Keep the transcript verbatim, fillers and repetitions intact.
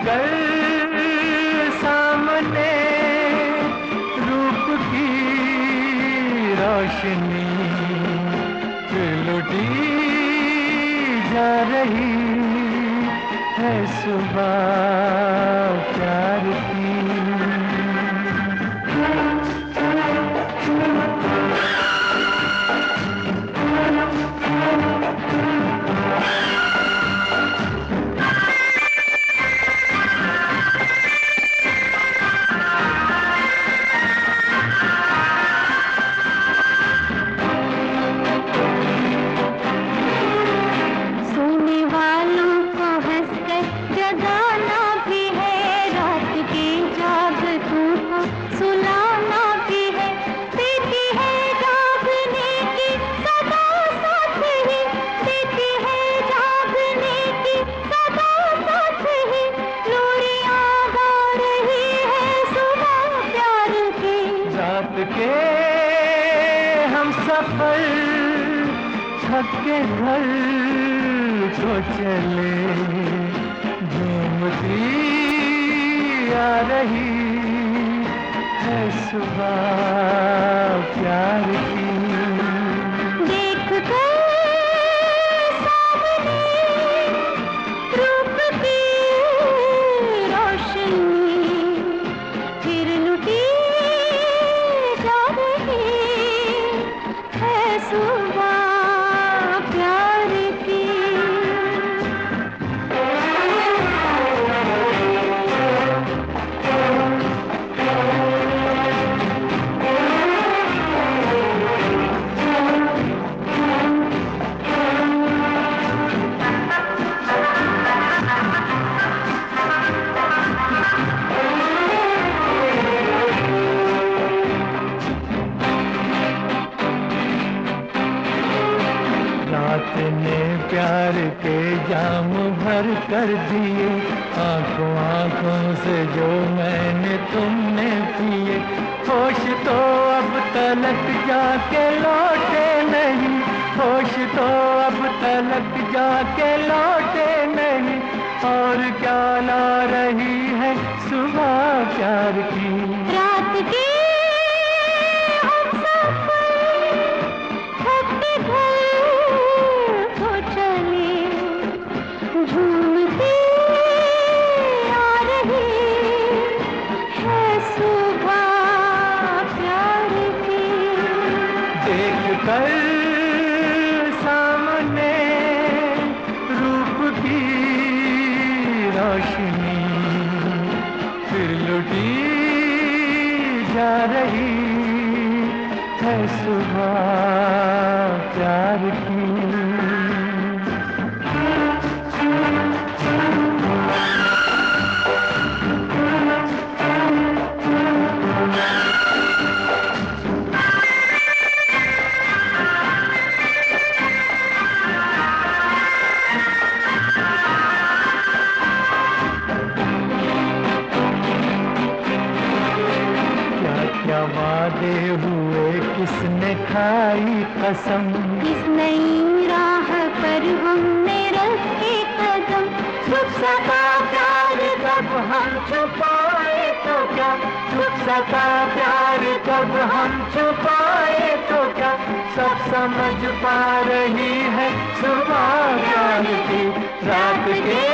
कर सामने रूप की रोशनी फिर लुटी जा रही है सुबह प्यार की। के हम सफर थक के घर को चले, झूमती आ रही है सुबह प्यार की। देख कर सामने रूप की रोशनी फिर लुटी सुबह प्यार की। रात ने प्यार के जाम भर कर दिए, आंखों आंखों से जो मैंने तुमने पिए। होश तो अब तलक जाके लौटे नहीं, होश तो अब तलक जाके लौटे नहीं, और क्या ला रही है सुबह प्यार की। रात की झूमती आ रही है सुबह प्यार की। देख कर सामने रूप की रोशनी फिर लुटी जा रही है सुबह प्यार की। क्या वादे हुए किसने खाई कसम, इस नई राह पर हमने रखे कदम। छुप सका प्यार कब हम छुपाए तो क्या, छुप सका प्यार कब हम छुपाए तो क्या, सब समझ पा रही है सुबह प्यार की। रात के